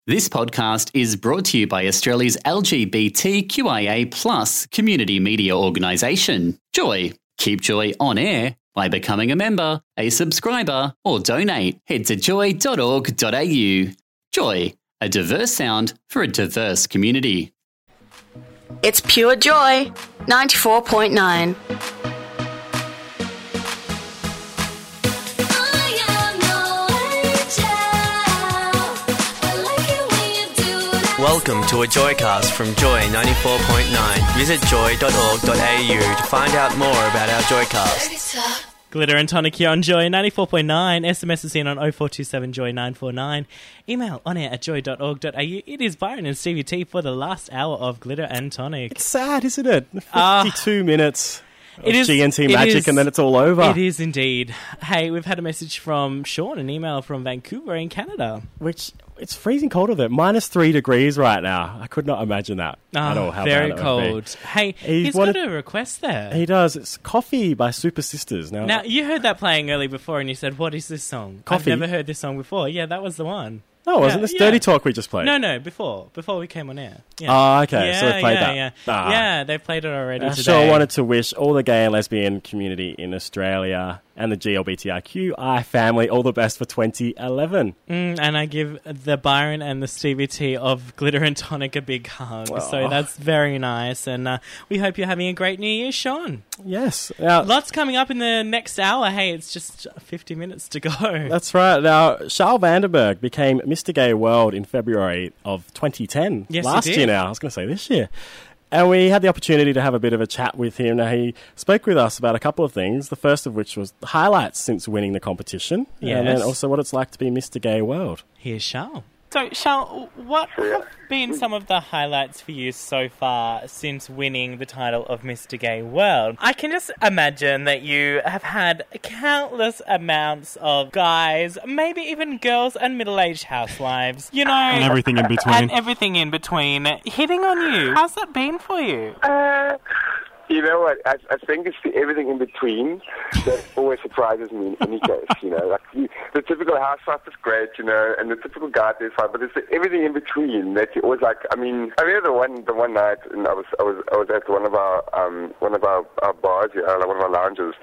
This podcast is brought to you by Australia's LGBTQIA+ community media organisation, Joy. Keep Joy on air by becoming a member, a subscriber, or donate. Head to joy.org.au. Joy, a diverse sound for a diverse community. It's Pure Joy, 94.9. Welcome to a Joycast from Joy 94.9. Visit joy.org.au to find out more about our Joycast. Glitter and Tonic here on Joy 94.9. SMS is in on 0427 Joy 949. Email on air at joy.org.au. It is Byron and Stevie T for the last hour of Glitter and Tonic. It's sad, isn't it? 52 minutes of it is, GNT magic and then it's all over. It is indeed. Hey, we've had a message from Sean, an email from Vancouver in Canada. Which, it's freezing cold over there. -3 degrees right now. I could not imagine that at all. How very bad it cold. would be. Hey, he's got a request there. He does. It's Coffee by Super Sisters. Now, you heard that playing early before and you said, what is this song? Coffee? I've never heard this song before. Yeah, that was the one. No, wasn't this Dirty Talk we just played? No, before we came on air. Yeah. Oh, okay, so they played that. Yeah, yeah, they played it already today. Sure wanted to wish all the gay and lesbian community in Australia and the GLBTIQI family all the best for 2011. And I give the Byron and the Stevie T of Glitter and Tonic a big hug. So that's very nice. And we hope you're having a great New Year, Sean. Yes. Now, lots coming up in the next hour. Hey, it's just 50 minutes to go. That's right. Now, Charles Vandenberg became Mr. Gay World in February of 2010. Yes, last year now. I was going to say this year. And we had the opportunity to have a bit of a chat with him. Now, he spoke with us about a couple of things, the first of which was the highlights since winning the competition. Yes. And then also what it's like to be Mr. Gay World. Here's Charles. So, Charles, what have been some of the highlights for you so far since winning the title of Mr. Gay World? I can just imagine that you have had countless amounts of guys, maybe even girls and middle-aged housewives, you know... And everything in between. And everything in between hitting on you. How's that been for you? You know what? I think it's the everything in between that always surprises me in any case. You know, like the typical housewife is great, you know, and the typical guy is fine, but it's the everything in between that you always like. I remember the one night, and I was at one of our bars, like one of our lounges,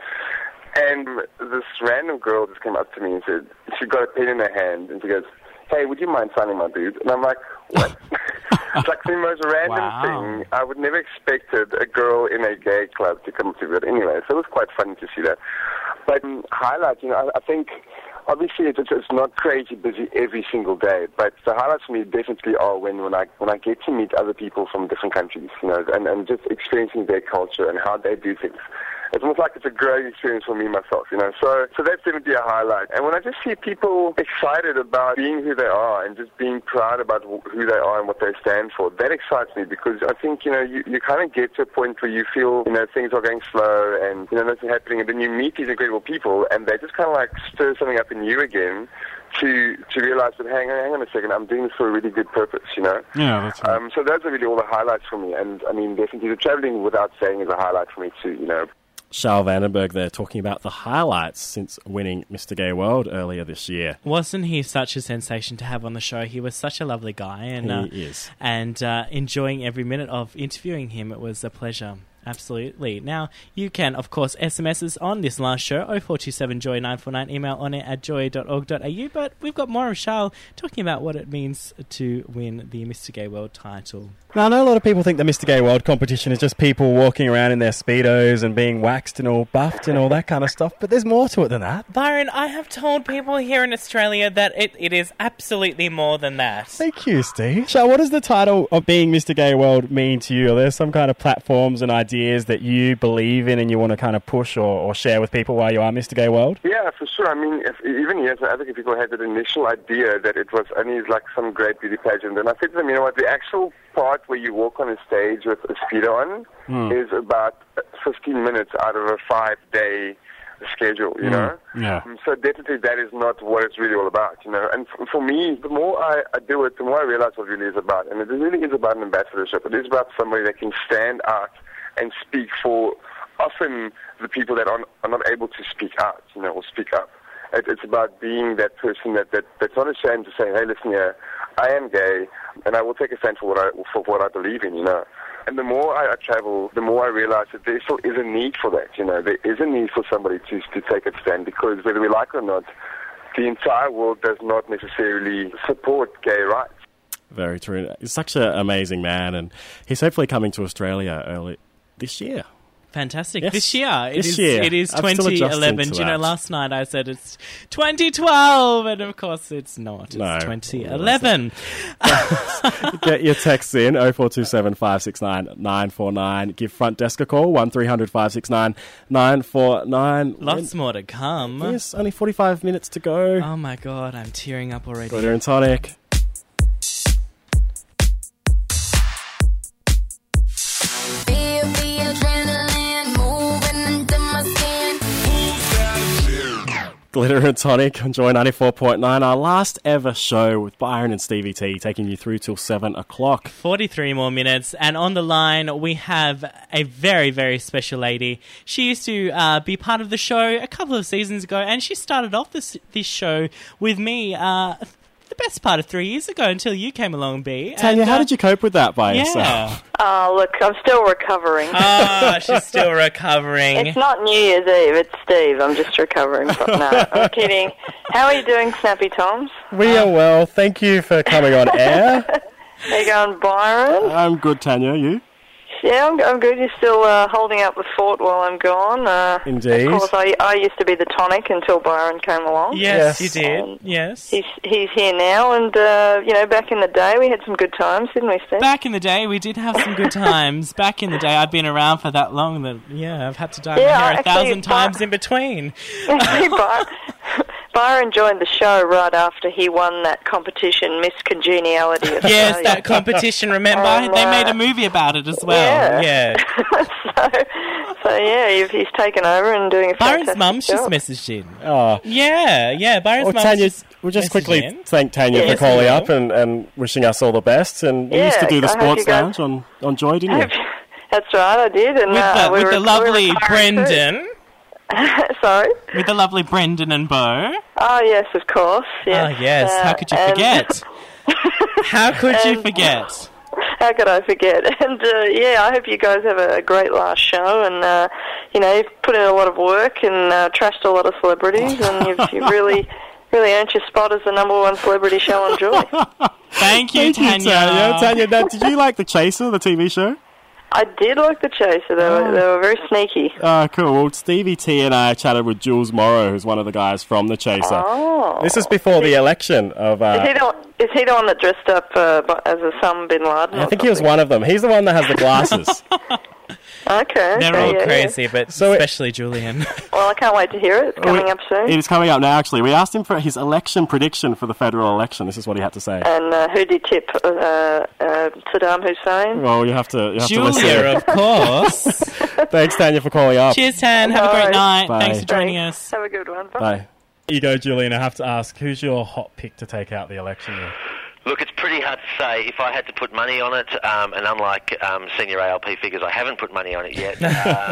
and this random girl just came up to me and said she got a pen in her hand, and she goes, "Hey, would you mind signing my boob?" And I'm like, "What?" It's like the most random thing. I would never expected a girl in a gay club to come up to me. But anyway, so it was quite funny to see that. But highlights, you know, I think obviously it's not crazy busy every single day. But the highlights for me definitely are when I get to meet other people from different countries, you know, and just experiencing their culture and how they do things. It's almost like it's a growing experience for me myself, you know. So that's definitely a highlight. And when I just see people excited about being who they are and just being proud about who they are and what they stand for, that excites me because I think, you know, you kind of get to a point where you feel, you know, things are going slow and, you know, nothing's happening. And then you meet these incredible people and they just kind of like stir something up in you again to realize that, hang on a second, I'm doing this for a really good purpose, you know? Yeah, that's right. So those are really all the highlights for me. And, I mean, definitely the traveling without saying is a highlight for me too, you know? Charles Vandenberg there talking about the highlights since winning Mr. Gay World earlier this year. Wasn't he such a sensation to have on the show? He was such a lovely guy. And, he is. And enjoying every minute of interviewing him, it was a pleasure. Absolutely. Now, you can, of course, SMSs on this last show, 0427 Joy 949, email on it at joy.org.au, but we've got more of Charles talking about what it means to win the Mr. Gay World title. Now, I know a lot of people think the Mr. Gay World competition is just people walking around in their Speedos and being waxed and all buffed and all that kind of stuff, but there's more to it than that. Byron, I have told people here in Australia that it is absolutely more than that. Thank you, Steve. Charles, what does the title of being Mr. Gay World mean to you? Are there some kind of platforms and ideas that you believe in and you want to kind of push or share with people while you are Mr. Gay World? Yeah, for sure. I mean, even years ago, I think people had that initial idea that it was only like some great beauty pageant. And I said to them, you know what, the actual part where you walk on a stage with a speedo on is about 15 minutes out of a 5-day schedule, you know? Yeah. So definitely that is not what it's really all about, you know? And for me, the more I do it, the more I realize what it really is about. And it really is about an ambassadorship. It is about somebody that can stand out and speak for often the people that are not able to speak out, you know, or speak up. It's about being that person that's not ashamed to say, hey, listen here, I am gay, and I will take a stand for what I believe in, you know. And the more I travel, the more I realize that there still is a need for that, you know. There is a need for somebody to take a stand, because whether we like it or not, the entire world does not necessarily support gay rights. Very true. He's such an amazing man, and he's hopefully coming to Australia early this year. Fantastic. Yes. This year. This year. It is I'm still adjusting 2011. to Do you know, that. last night I said it's 2012, and of course it's not. It's No. 2011. Get your texts in, 0427 569 949. Give front desk a call, 1300 569 949. Lots more to come. Yes, only 45 minutes to go. Oh my god, I'm tearing up already. Glitter and Tonic. Glitter and Tonic on Joy 94.9. Our last ever show with Byron and Stevie T, taking you through till 7 o'clock. 43 more minutes, and on the line we have a very, very special lady. She used to be part of the show a couple of seasons ago, and she started off this show with me the best part of 3 years ago until you came along, B. Tanya, how did you cope with that by yourself? Yeah. Look, I'm still recovering. Oh, she's still recovering. It's not New Year's Eve, it's Steve. I'm just recovering from that. I'm kidding. How are you doing, Snappy Toms? We are well. Thank you for coming on air. How you going, Byron? I'm good, Tanya. You? Yeah, I'm good. You're still holding up the fort while I'm gone. Indeed. Of course, I used to be the tonic until Byron came along. Yes, Yes. you did. Yes. He's here now, and, back in the day, we had some good times, didn't we, Steve? Back in the day, we did have some good times. Back in the day, I've been around for that long that, I've had to dye my Yeah, hair a actually, thousand times in between. Byron joined the show right after he won that competition, Miss Congeniality Australia. Yes, that competition, remember? And, they made a movie about it as well. Yeah. He's taken over and doing a Byron's fantastic mum's job. just messaged in. Oh. Yeah, Byron's Well, mum's Tanya, just we'll just messaged quickly in. thank Tanya Yes, for calling we will. up and wishing us all the best. And you used to Yeah, do the I hope Sports you guys- Lounge on Joy, didn't you? That's right, I did. And With the lovely Brendan. Sorry? With the lovely Brendan and Bo. Oh, yes, of course. Yes. Oh, yes. How could you and- forget? How could you And- forget? How could I forget? And, I hope you guys have a great last show. And, you've put in a lot of work and trashed a lot of celebrities. And you've really earned your spot as the #1 celebrity show on Joy. Thank you, Tanya. Tanya, now, did you like The Chaser, the TV show? I did like The Chaser. They were very sneaky. Oh, cool. Well, Stevie T and I chatted with Jules Morrow, who's one of the guys from The Chaser. Oh. This is before the election of... Is he the one that dressed up as Osama bin Laden? I think he was one of them. He's the one that has the glasses. Okay. They're okay, all yeah, crazy, but So it- especially Julian. Yeah. Well, I can't wait to hear it. It's coming up soon. It is coming up now, actually. We asked him for his election prediction for the federal election. This is what he had to say. And who did he tip? Saddam Hussein? Well, you have to Julia, listen. of course. Thanks, Tanya, for calling up. Cheers, Tan. Have a great Alright. night. Bye. Thanks for joining Thanks. us. Have a good one. Bye. Bye. You go, Julian. I have to ask, who's your hot pick to take out the election year? Look, it's pretty hard to say. If I had to put money on it, and unlike senior ALP figures, I haven't put money on it yet.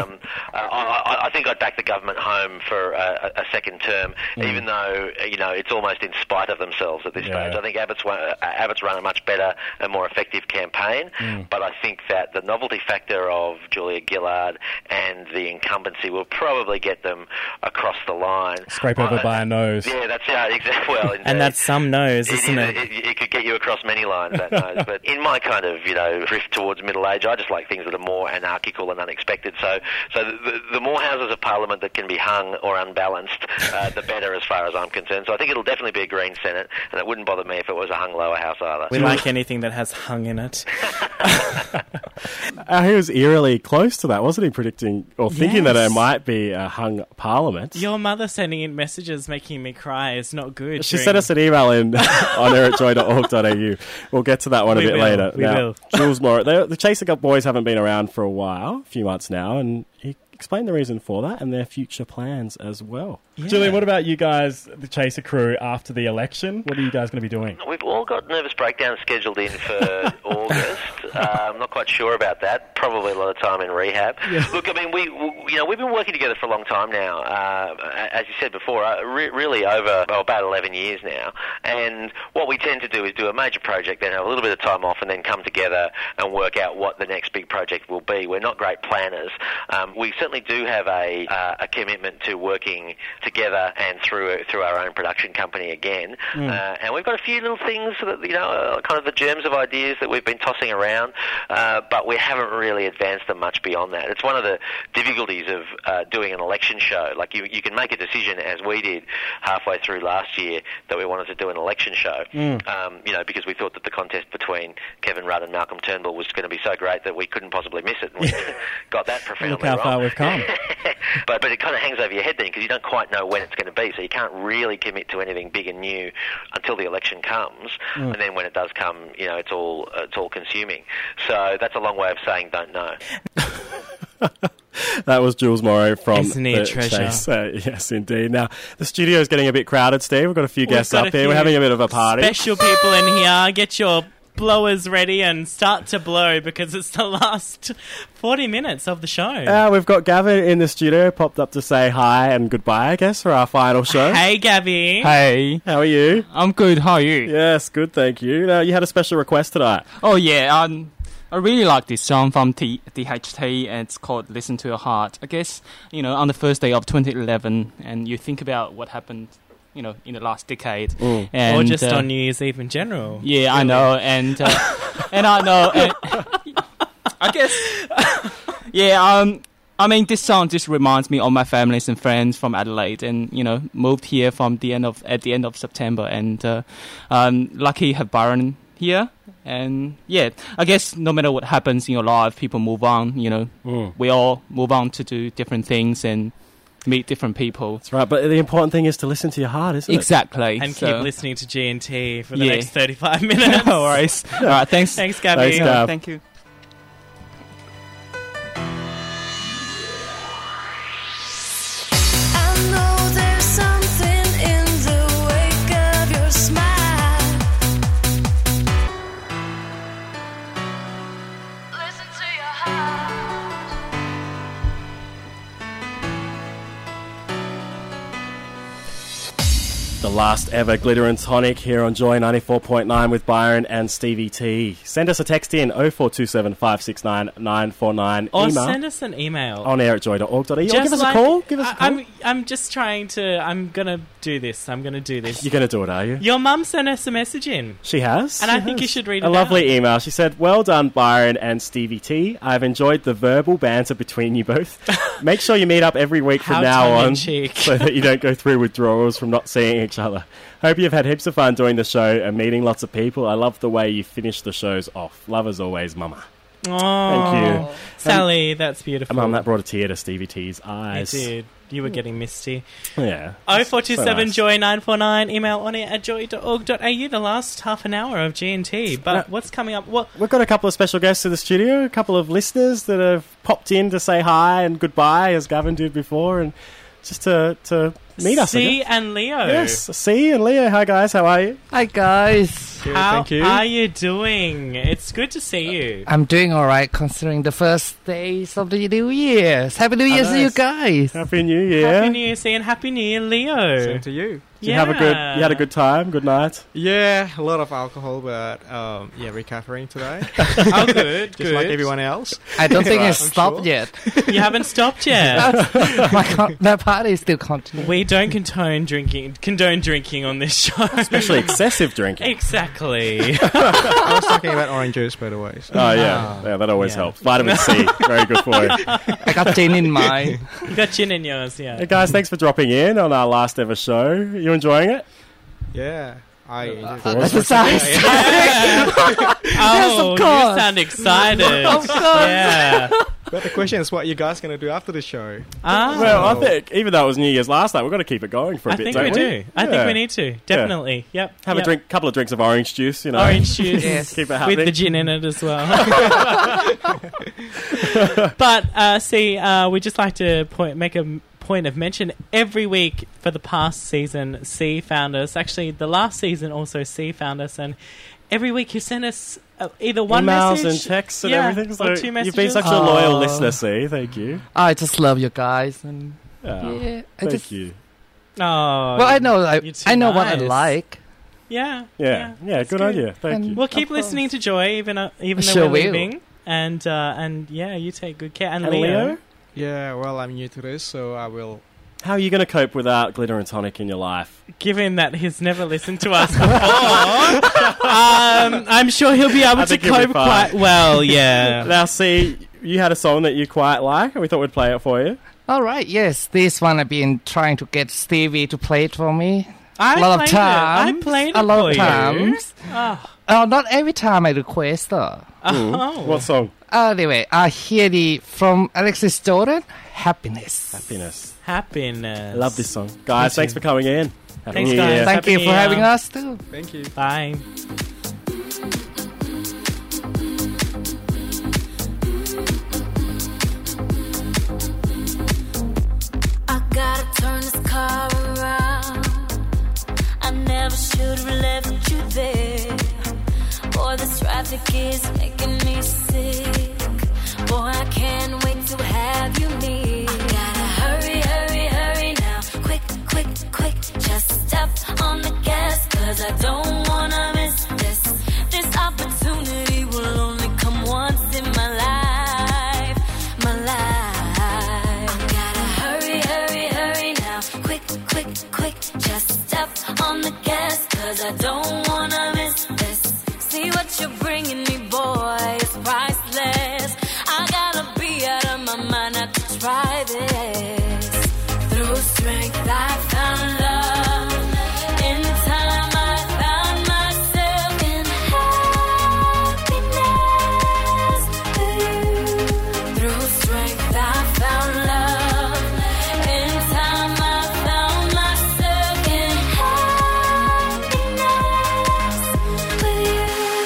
I think I'd back the government home for a second term, even though it's almost in spite of themselves at this stage. I think Abbott's run a much better and more effective campaign, but I think that the novelty factor of Julia Gillard and the incumbency will probably get them across the line. Scrape over by a nose. Yeah, that's exactly. Well, indeed. And that's some nose, isn't it? It could get you across many lines, that nose. But in my kind of, drift towards middle age, I just like things that are more anarchical and unexpected. So the more houses of parliament that can be hung or unbalanced, the better as far as I'm concerned. So I think it'll definitely be a Green Senate, and it wouldn't bother me if it was a hung lower house either. We like anything that has hung in it. He was eerily close to that, wasn't he, predicting or thinking that Yes. it might be a hung parliament? Your mother sending in messages making me cry is not good. She sent us an email in on air@joy.org.au. We'll get to that one a We bit will, later. we will. Jules Morrow, the Chaser boys haven't been around for a few months now, and he explained the reason for that and their future plans as well. Yeah. Julian, what about you guys, the Chaser crew, after the election? What are you guys going to be doing? We've all got Nervous Breakdown scheduled in for August. I'm not quite sure about that. Probably a lot of time in rehab. Yeah. Look, I mean, we've been working together for a long time now. As you said before, really over about 11 years now. And what we tend to do is do a major project, then have a little bit of time off, and then come together and work out what the next big project will be. We're not great planners. We certainly do have a commitment to working together and through our own production company again. And we've got a few little things that, kind of the germs of ideas that we've been tossing around, but we haven't really advanced them much beyond that. It's one of the difficulties of doing an election show. Like you can make a decision, as we did halfway through last year, that we wanted to do an election show, because we thought that the contest between Kevin Rudd and Malcolm Turnbull was going to be so great that we couldn't possibly miss it. And we got that profoundly Look how wrong. far we've come. But it kind of hangs over your head then, because you don't quite know when it's going to be, so you can't really commit to anything big and new until the election comes. And then when it does come, it's all consuming. So that's a long way of saying don't know. That was Jules Morrow from Isn't he a the treasure? Chase. Yes, indeed. Now, the studio is getting a bit crowded, Steve. We've got a few guests up here. We're having a bit of a party. Special people in here. Get your blowers ready and start to blow, because it's the last 40 minutes of the show. We've got Gavin in the studio, popped up to say hi and goodbye, I guess, for our final show. Hey, Gabby. Hey, How are you? I'm good. How are you? Yes, good, thank you. Now, you had a special request tonight. Oh yeah, I really like this song from DHT, and it's called "Listen to Your Heart." I guess on the first day of 2011, and you think about what happened, in the last decade, and Or just on New Year's Eve in general. Yeah, I know, and and I know, and I guess, yeah. I mean, this song just reminds me of my families and friends from Adelaide, and moved here at the end of September, and lucky have Byron here. And yeah, I guess no matter what happens in your life, people move on. We all move on to do different things and meet different people. That's right, but the important thing is to listen to your heart, isn't it? Exactly. And keep listening to G&T for the next 35 minutes. No worries. All right, thanks. Thanks, Gabby. Thanks, Gav. Thank you. I know there's something in the wake of your smile. Listen to your heart. The last ever Glitter and Tonic here on Joy 94.9 with Byron and Stevie T. Send us a text in 0427 569 949. Or Email send us an email. on air at joy.org.au. Or give us Just a call. Give us a call. I'm just trying to... I'm going to do this. You're going to do it, are you? Your mum sent us a message in. She has. And She I think has. you should read a it lovely out. email. She said, "Well done, Byron and Stevie T. I've enjoyed the verbal banter between you both. Make sure you meet up every week from How now on tongue-in-cheek. so that you don't go through withdrawals from not seeing each other. Hope you've had heaps of fun doing the show and meeting lots of people. I love the way you finish the shows off. Love as always, Mama." Oh, Thank you. Sally, that's beautiful. Mum, that brought a tear to Stevie T's eyes. It did. You were getting misty. Yeah. 0427 So Joy 949. Email on it at joy.org.au. The last half an hour of G&T. But what's coming up? What? We've got a couple of special guests to the studio, a couple of listeners that have popped in to say hi and goodbye, as Gavin did before, and just to meet us. C again. and Leo. Yes, C and Leo. Hi, guys. How are you? Hi guys. How are you doing? It's good to see you. I'm doing alright considering the first days of the New Year's. Happy New Year to you guys. Happy New Year. Happy New Year, C, and Happy New Year, Leo. Same to you. Did you have a good? You had a good time. Good night. Yeah, a lot of alcohol, but recovering today. Oh, good. Just like everyone else. I don't think Right, it's I'm stopped sure. yet. You haven't stopped yet. That party is still continuing. We don't condone drinking on this show. Especially excessive drinking. Exactly. I was talking about orange juice, by the way. So. Oh, yeah. That always helps. Vitamin C. Very good for you. I got gin in mine. You got gin in yours, yeah. Hey, guys, thanks for dropping in on our last ever show. You enjoying it? Yeah. I Oh, of you course. sound excited. Of course. Yeah. But the question is, what you guys going to do after the show? Well, I think, even though it was New Year's last night, we've got to keep it going for a I bit, think don't we we? do. I think Yeah. we need to. Definitely. Yep. Have a couple of drinks of orange juice, you know. Orange juice. Yes. Keep it happening. With the gin in it as well. But, we'd just like to make a point of mention. Every week for the past season, C found us. Actually, the last season also C found us. And every week you send us either one emails message, and texts and yeah, everything. So or 2 messages. you've been such a loyal listener, C. Thank you. I just love you guys. And Thank you. Oh, well, I know you're too I know what I nice. like. Yeah. Yeah, that's good on you. Thank you. Well, keep listening to Joy, even though Sure we're will. leaving. And yeah, you take good care. And And Leo? Leo? Yeah, well, I'm new to this, so I will. How are you going to cope without Glitter and Tonic in your life? Given that he's never listened to us before, I'm sure he'll be able I to think he'll be cope fine. quite well, yeah. Now, see, you had a song that you quite like, and we thought we'd play it for you. All right, yes, this one I've been trying to get Stevie to play it for me. I a lot of played it. I times. played a it lot for of you. times. Oh. Not every time I request though. Oh. What song? Anyway, I hear from Alexis Jordan, Happiness. Happiness. I love this song. Guys, thanks for coming in. Happy Thanks, New guys. Year. Thank you for having us too. Thank you. Bye. I gotta turn this car around. I never should have left you there. Boy, this traffic is making me sick. Boy, I can't wait to have you near. I gotta hurry, hurry, hurry now. Quick, quick, quick. Just step on the gas, 'cause I don't wanna miss this. This opportunity will only come once in my life. My life. I gotta hurry, hurry, hurry now. Quick, quick, quick. Just step on the gas, 'cause I don't wanna miss this. See what you're bringing me, boy, it's priceless. I gotta be out of my mind not to try this. Through strength I found love. In time I found myself in happiness with you. Through strength I found love. In time I found myself in happiness with you.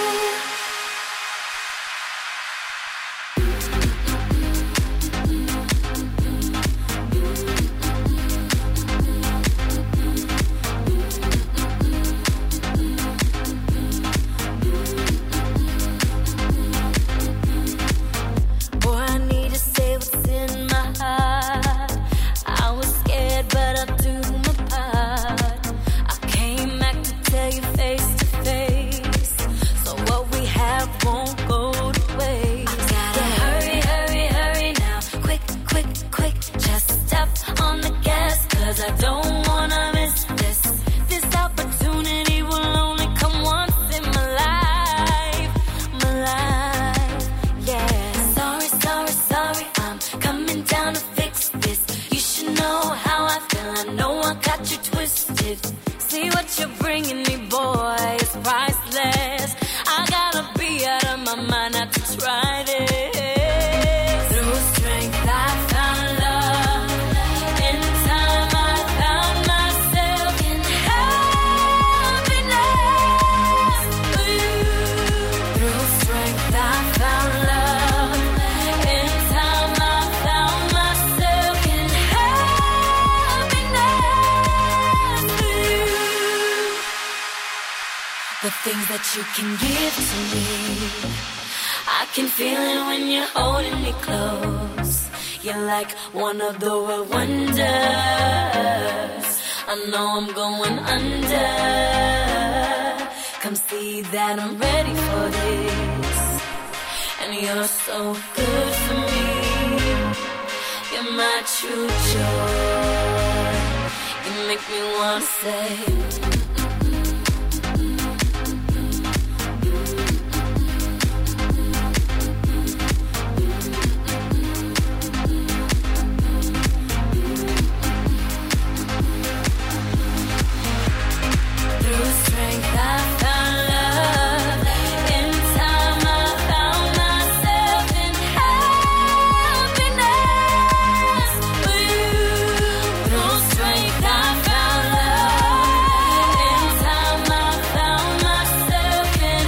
Boy, I need to say what's in my heart. I was scared, but I'll do my part. I came back to tell you face to face. So what we have won't go to waste. I gotta hurry, hurry, hurry now. Quick, quick, quick. Just step on the gas, 'cause I don't wanna miss this. This opportunity will only come once in my life. My life. Yeah. Sorry, sorry, sorry, I'm coming down to fix this. You should know how I feel, I know I got you twisted. See what you're bringing me, boy, it's priceless. I gotta be out of my mind not to try this. Through strength I found love. In time I found myself in happiness with you. Through strength I found love. In time I found myself in happiness with you. The things that you can give to me, I can feel it when you're holding me close. You're like one of the world wonders. I know I'm going under. Come see that I'm ready for this. And you're so good for me. You're my true joy. You make me wanna say through strength I found love. In time I found myself in happiness with you. Through strength I found love. In time I found myself in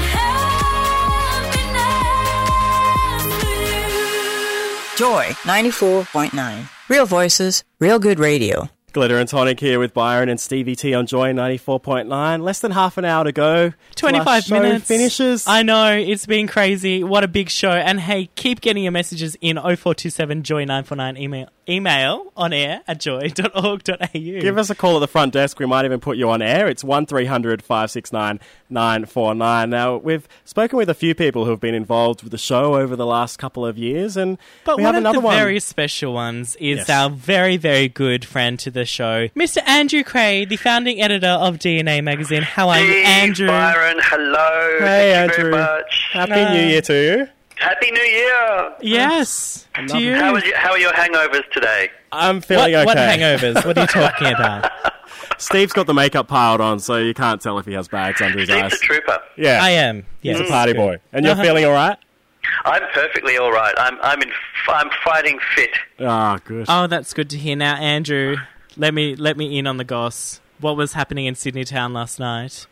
happiness with you. Joy 94.9. Real voices, real good radio. Glitter and Tonic here with Byron and Stevie T on Joy 94.9. Less than half an hour to go. 25 till our show minutes. finishes. I know, it's been crazy. What a big show. And hey, keep getting your messages in 0427 Joy 949 email on air at joy.org.au. Give us a call at the front desk. We might even put you on air. It's 1300 569 949. Now, we've spoken with a few people who have been involved with the show over the last couple of years, and But we one have of another the one. very special ones is Yes. our very, very good friend to the show, Mr. Andrew Cray, the founding editor of DNA Magazine. How are you, Andrew? Byron, hello. Hey, Thank Andrew. you very much. Happy New Year to you. Happy New Year. Yes. To you. How are your hangovers today? I'm feeling okay. What hangovers? What are you talking about? Steve's got the makeup piled on, so you can't tell if he has bags under his eyes. Steve's a trooper. Yeah. I am. He's Yes. a party boy. And you're Uh-huh. feeling all right? I'm perfectly all right. I'm fighting fit. Ah, good. Oh, that's good to hear. Now, Andrew, let me in on the goss. What was happening in Sydney town last night?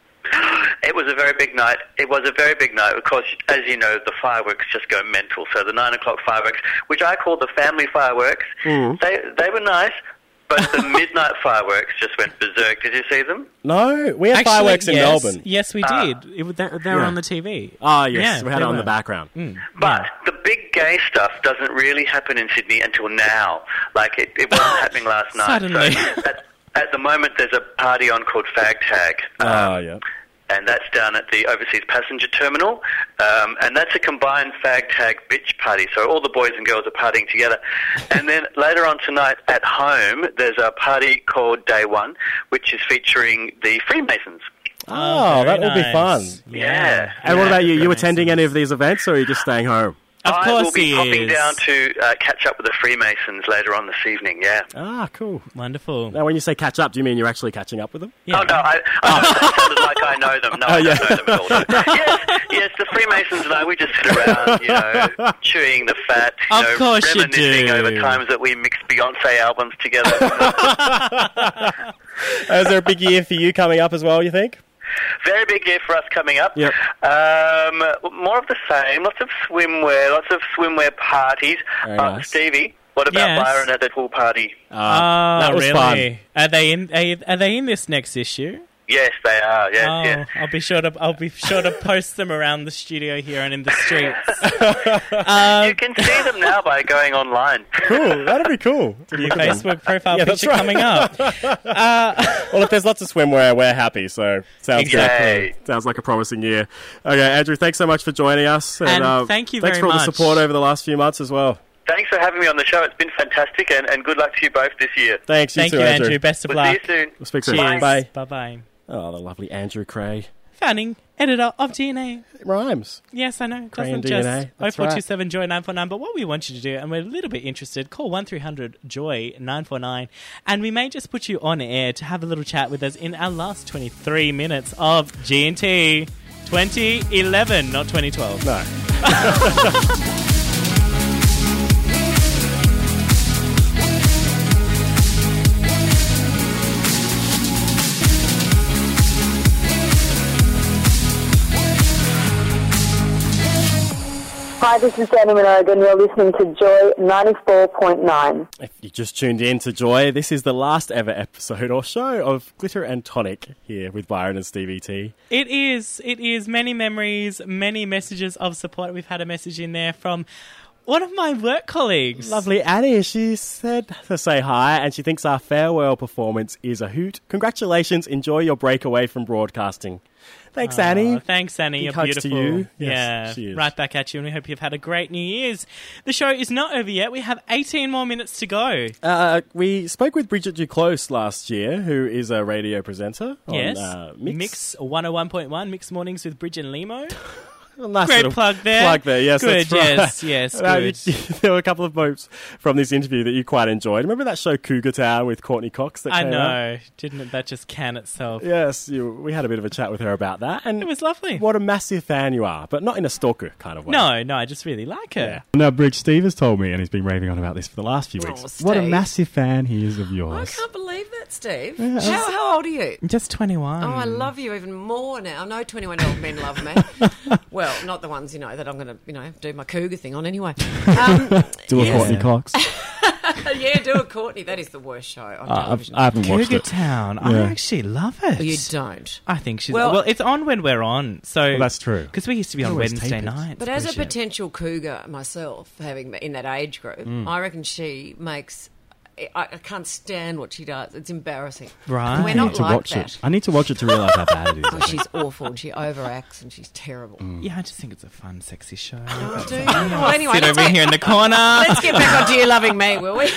It was a very big night. It was a very big night. Of course, as you know, the fireworks just go mental. So the 9 o'clock fireworks, which I call the family fireworks, they were nice, but the midnight fireworks just went berserk. Did you see them? No, we had Actually, fireworks in yes. Melbourne. Yes, we did. They were Yeah. on the TV. Ah, yes, Yeah, we had they it on were. the background. But the big gay stuff doesn't really happen in Sydney until now. Like, it wasn't happening last night. Suddenly. So at the moment, there's a party on called Fag Tag. Yeah. And that's down at the Overseas Passenger Terminal. And that's a combined Fag Tag bitch party. So all the boys and girls are partying together. And then later on tonight at home, there's a party called Day One, which is featuring the Freemasons. Oh, that will be fun. Yeah. And what about you? You attending any of these events, or are you just staying home? I will be popping down to catch up with the Freemasons later on this evening, yeah. Ah, cool. Wonderful. Now, when you say catch up, do you mean you're actually catching up with them? Oh, no, that sounded like I know them. No, I don't know them at all. No. Yes, the Freemasons and I, we just sit around, chewing the fat, Of course you reminiscing do. over times that we mixed Beyonce albums together. Is there a big year for you coming up as well, you think? Very big year for us coming up. Yep. More of the same. Lots of swimwear parties. Very nice. Stevie, what about Yes. Byron at the pool party? That was really? fun. Are they in this next issue? Yes, they are. Yes, yes. I'll be sure to post them around the studio here and in the streets. You can see them now by going online. Cool, that'd be cool. Your Facebook profile Yeah, that's picture right. coming up. Well, if there's lots of swimwear, we're happy, so sounds Exactly. good. Sounds like a promising year. Okay, Andrew, thanks so much for joining us. And thank you thanks very for all the much. support over the last few months as well. Thanks for having me on the show. It's been fantastic, and good luck to you both this year. Thanks, Thank too, you, Andrew. Andrew. Best of We'll luck. see you soon. We'll speak soon. Cheers. Bye. Bye-bye. Oh, the lovely Andrew Cray. Founding editor of DNA. It rhymes. Yes, I know. It Cray doesn't and just DNA. That's 0427 Joy 949. But what we want you to do, and we're a little bit interested, call 1300 Joy 949, and we may just put you on air to have a little chat with us in our last 23 minutes of G&T 2011, not 2012. No. Hi, this is Danny Minogue, and you're listening to Joy 94.9. If you just tuned in to Joy, this is the last ever episode or show of Glitter and Tonic here with Byron and Stevie T. It is many memories, many messages of support. We've had a message in there from one of my work colleagues. Lovely Annie, she said to say hi, and she thinks our farewell performance is a hoot. Congratulations, enjoy your break away from broadcasting. Thanks, Annie. Thanks, Annie. Big You're hugs to beautiful. you. Yes, Yeah, she is. right back at you, and we hope you've had a great New Year's. The show is not over yet. We have 18 more minutes to go. We spoke with Bridget Duclose last year, who is a radio presenter on Yes. Mix. 101.1, Mix Mornings with Bridget and Limo. Nice Great little plug there. Plug there, yes, Good, that's right. yes, good. There were a couple of moments from this interview that you quite enjoyed. Remember that show Cougar Town with Courtney Cox that I came know. out? Didn't that just can itself? Yes, we had a bit of a chat with her about that. And It was lovely. what a massive fan you are, but not in a stalker kind of way. No, I just really like her. Yeah. Now, Bridge, Steve has told me, and he's been raving on about this for the last few weeks. Steve. What a massive fan he is of I yours. can't believe that, Steve. Yeah, How old are you? Just 21. Oh, I love you even more now. I know 21-year-old men love me. Well, not the ones, that I'm going to, do my cougar thing on anyway. Do a yes. Courtney Cox. Yeah, do a Courtney. That is the worst show on television. I haven't watched Cougar it. Town. Yeah. I actually love it. You don't. I think she's... Well- Well, it's on when we're on. So Well, that's true. Because we used to be on Always Wednesday tape it. nights. But as a potential cougar myself, having in that age group, I reckon she makes... I can't stand what she does. It's embarrassing. Right. We're I not need to like watch that. it. I need to watch it to realise how bad it is. Oh, she's awful and she overacts and she's terrible. Yeah, I just think it's a fun, sexy show. Oh, do you? Well, anyway, Sit let's over get- here in the corner. Let's get back on to You Loving Me, will we?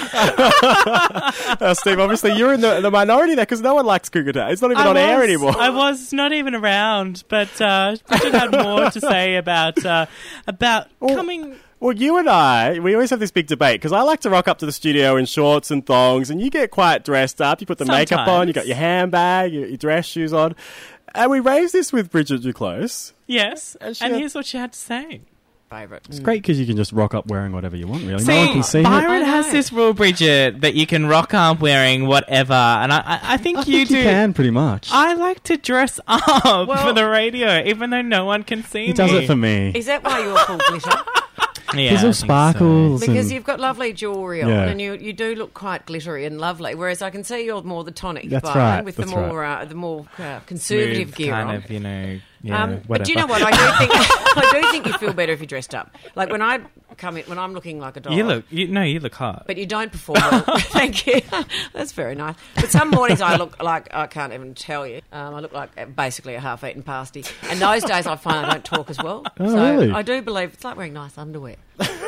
Steve, obviously you're in the minority there because no one likes Cougar Town. It's not even on air anymore. I was not even around, but Bridget had more to say about coming... Well, you and I, we always have this big debate because I like to rock up to the studio in shorts and thongs, and you get quite dressed up. You put the makeup on, Sometimes. you got your handbag, your dress shoes on. And we raised this with Bridget Duclos. Yes, And and here's what she had to say. Favourite. It's great because you can just rock up wearing whatever you want, really. See, No one can see it. Byron has this rule, Bridget, that you can rock up wearing whatever, and I think you do. You can, pretty much. I like to dress up for the radio, even though no one can see me. He does it for me. Is that why you're called Glitter? Yeah, There's I all think sparkles. Because and- you've got lovely jewellery on, Yeah. and you do look quite glittery and lovely. Whereas I can see you're more the tonic, That's Byron, right, with that's the more conservative Smooth gear kind on. of, you know. Yeah, But do you know what? I do think you feel better if you're dressed up. Like when I come in, when I'm looking like a dog. You look hot. But you don't perform well. Thank you. That's very nice. But some mornings I look like, I can't even tell you, I look like basically a half-eaten pasty. And those days I find I don't talk as well. Oh, so really? I do believe it's like wearing nice underwear.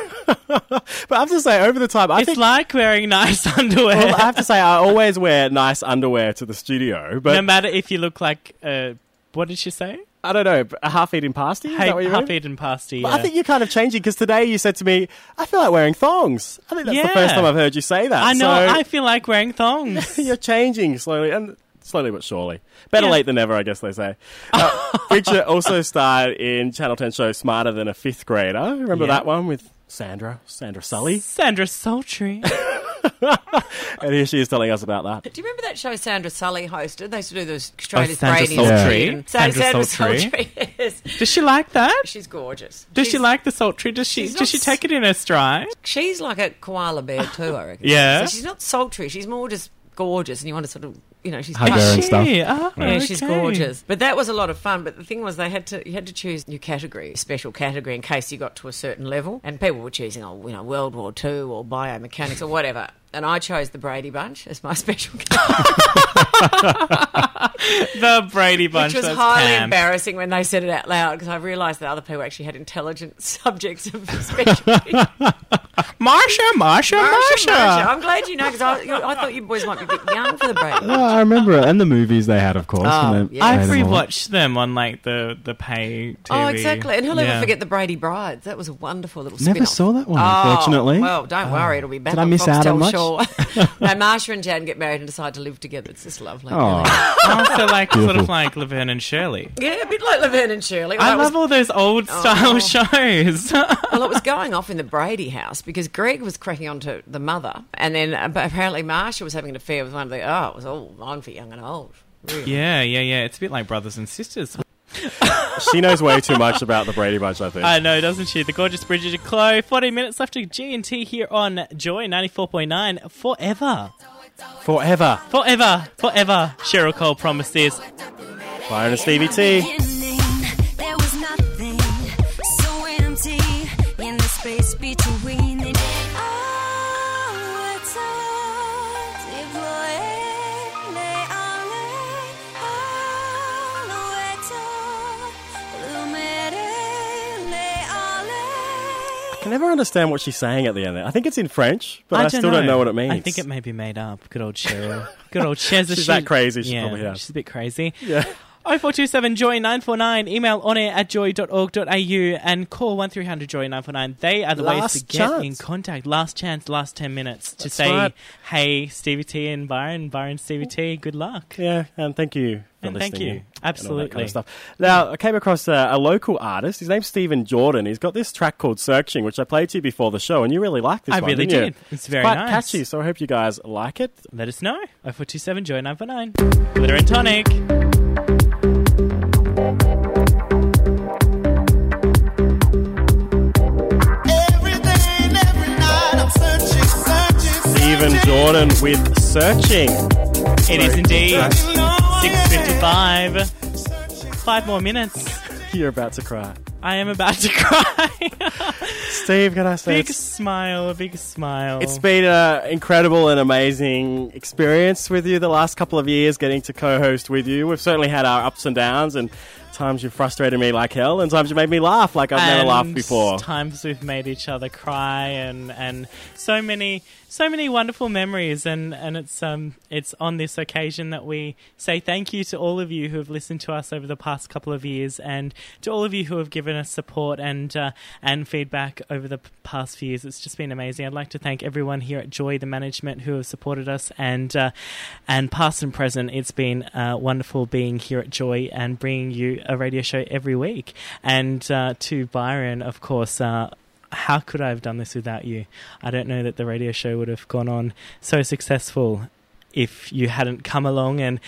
But I have to say, over the time, I It's think... like wearing nice underwear. Well, I have to say, I always wear nice underwear to the studio, but... No matter if you look like, what did she say? I don't know, a half-eaten pasty? Is that what you mean? Half-eaten pasty, But yeah. I think you're kind of changing, because today you said to me, I feel like wearing thongs. I think that's the first time I've heard you say that. I know, So I feel like wearing thongs. you're changing slowly, and slowly but surely. Better Yeah. late than never, I guess they say. Bridget also starred in Channel 10 show Smarter Than a Fifth Grader. Remember Yeah. that one with Sandra Sully? Sandra Sultry. And here she is telling us about that. Do you remember that show Sandra Sully hosted? They used to do the Australia's Sandra Brady's Sultry? Kid. Sandra Sultry? Yes. Does she like that? She's gorgeous. Does she like the sultry? Does she take it in her stride? She's like a koala bear too, I reckon. Yeah. So she's not sultry. She's more just gorgeous, and you want to sort of, she's Hug her and stuff. Oh, Yeah, she's okay. gorgeous. But that was a lot of fun. But the thing was, you had to choose your category, special category, in case you got to a certain level. And people were choosing, World War II or biomechanics or whatever. And I chose the Brady Bunch as my special category. The Brady Bunch. Which was that's highly camp. embarrassing when they said it out loud, because I realised that other people actually had intelligent subjects of specialty. Marsha. I'm glad you know, because I thought you boys might be a bit young for the Brady Bunch. Yeah, I remember it. And the movies they had, of course. Oh, and they yeah. I've made them all. rewatched them on like the pay TV. Oh, exactly. And who'll Yeah. ever forget the Brady Brides? That was a wonderful little spin-off. Never saw that one, Oh, unfortunately. Well, don't worry, it'll be back Did I on miss out Foxtel on much? Shaw. No, Marsha and Jan get married and decide to live together. It's just lovely. Oh. Really. Also, like sort of Beautiful. like Laverne and Shirley. Yeah, a bit like Laverne and Shirley. I Well, love all those old style shows. Well, it was going off in the Brady house because Greg was cracking on to the mother, and then apparently Marsha was having an affair with one of the. Oh, it was all on for young and old. Really. Yeah. It's a bit like brothers and sisters. She knows way too much about the Brady Bunch, I think. I know, doesn't she? The gorgeous Bridget Clough. 14 minutes left to G&T here on Joy 94.9. Forever. Forever. Cheryl Cole promised this. Byron and Stevie T. There was nothing so empty in the space between it. Oh, it's a deploying, they are I can never understand what she's saying at the end there. I think it's in French, but I still don't know what it means. I think it may be made up. Good old Cheryl. Good old Cheryl. She's that crazy, she probably has. She's a bit crazy. Yeah. 0427 Joy 949. Email onair@joy.org.au and call 1300 Joy 949. They are the ways Last to get in chance. contact. Last chance, last 10 minutes to That's say, right. hey, Stevie T and Byron, Stevie T, good luck. Yeah, and thank you for And listening. thank you. and all that Absolutely. kind of stuff. Now, I came across a local artist. His name's Stephen Jordan. He's got this track called Searching, which I played to you before the show, and you really liked this I one, really didn't you? did. It's very quite nice. catchy, so I hope you guys like it. Let us know. 0427 Joy 949. Glitter and Tonic. Jordan with Searching. It is indeed 6:55. 5 more minutes. You're about to cry. I am about to cry. Steve, can I say big smile, a big smile. It's been an incredible and amazing experience with you the last couple of years, getting to co-host with you. We've certainly had our ups and downs, and times you've frustrated me like hell, and times you made me laugh like I've never laughed before. Times we've made each other cry, and so many wonderful memories, and it's on this occasion that we say thank you to all of you who have listened to us over the past couple of years, and to all of you who have given us support and feedback over the past few years. It's just been amazing. I'd like to thank everyone here at Joy, the management, who have supported us, and past and present. It's been wonderful being here at Joy and bringing you a radio show every week. And to Byron, of course, how could I have done this without you? I don't know that the radio show would have gone on so successful if you hadn't come along and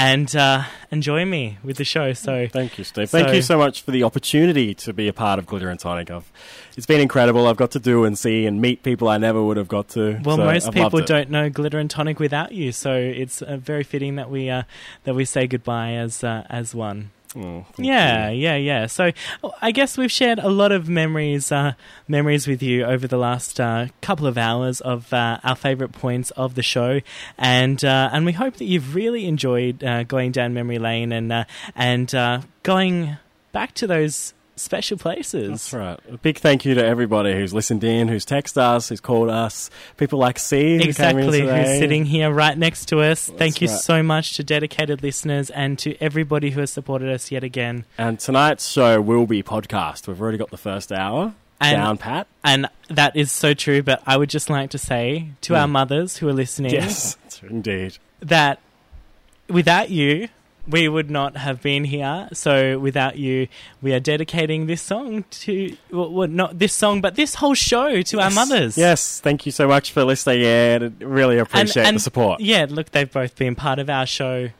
enjoy me with the show. So thank you, Steve. Thank you so much for the opportunity to be a part of Glitter and Tonic. It's been incredible. I've got to do and see and meet people I never would have got to. Well, so most people don't know Glitter and Tonic without you, so it's very fitting that we say goodbye as one. Oh, yeah. So I guess we've shared a lot of memories with you over the last couple of hours of our favourite points of the show, and we hope that you've really enjoyed going down memory lane and going back to those special places. That's right. A big thank you to everybody who's listened in, who's texted us, who's called us. People like C, who came in today. Who's sitting here right next to us. Thank you so much to dedicated listeners and to everybody who has supported us yet again. And tonight's show will be podcast. We've already got the first hour down pat. And that is so true, but I would just like to say to our mothers who are listening, yes, indeed, that without you, we would not have been here. So without you, we are dedicating this song to, well, not this song, but this whole show to our mothers. Yes, thank you so much for listening, and really appreciate the support. Yeah, look, they've both been part of our show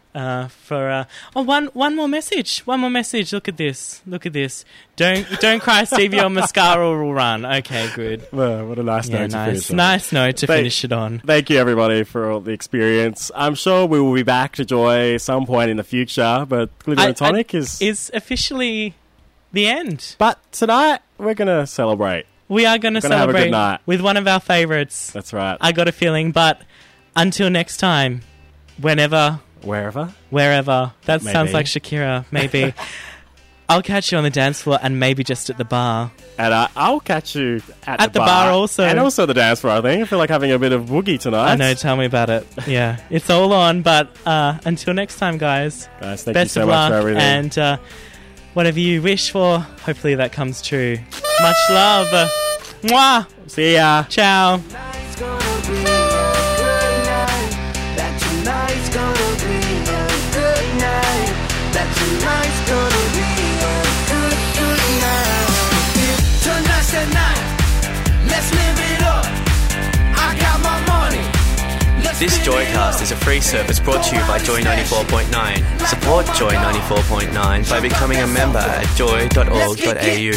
one more message. Look at this. Don't cry, Stevie, your mascara will run. Okay, good. Well, what a nice note to finish on. Nice note to finish it on. Thank you, everybody, for all the experience. I'm sure we will be back to Joy at some point in the future, but Glitter and Tonic is officially the end. But tonight, we're going to celebrate. We are going to celebrate have a good night with one of our favourites. That's right. I got a feeling, but until next time, wherever... Wherever. That sounds like Shakira, maybe. I'll catch you on the dance floor and maybe just at the bar. And I'll catch you at the bar also. And also the dance floor, I think. I feel like having a bit of boogie tonight. I know, tell me about it. Yeah, it's all on, but until next time, guys. Guys, thank you so much for everything. And whatever you wish for, hopefully that comes true. Much love. Mwah! See ya. Ciao. This Joycast is a free service brought to you by Joy 94.9. Support Joy 94.9 by becoming a member at joy.org.au.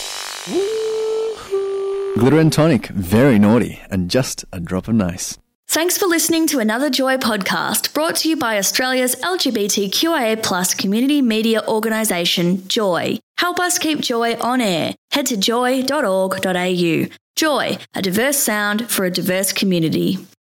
Glitter and Tonic, very naughty and just a drop of nice. Thanks for listening to another Joy podcast brought to you by Australia's LGBTQIA+ community media organisation, Joy. Help us keep Joy on air. Head to joy.org.au. Joy, a diverse sound for a diverse community.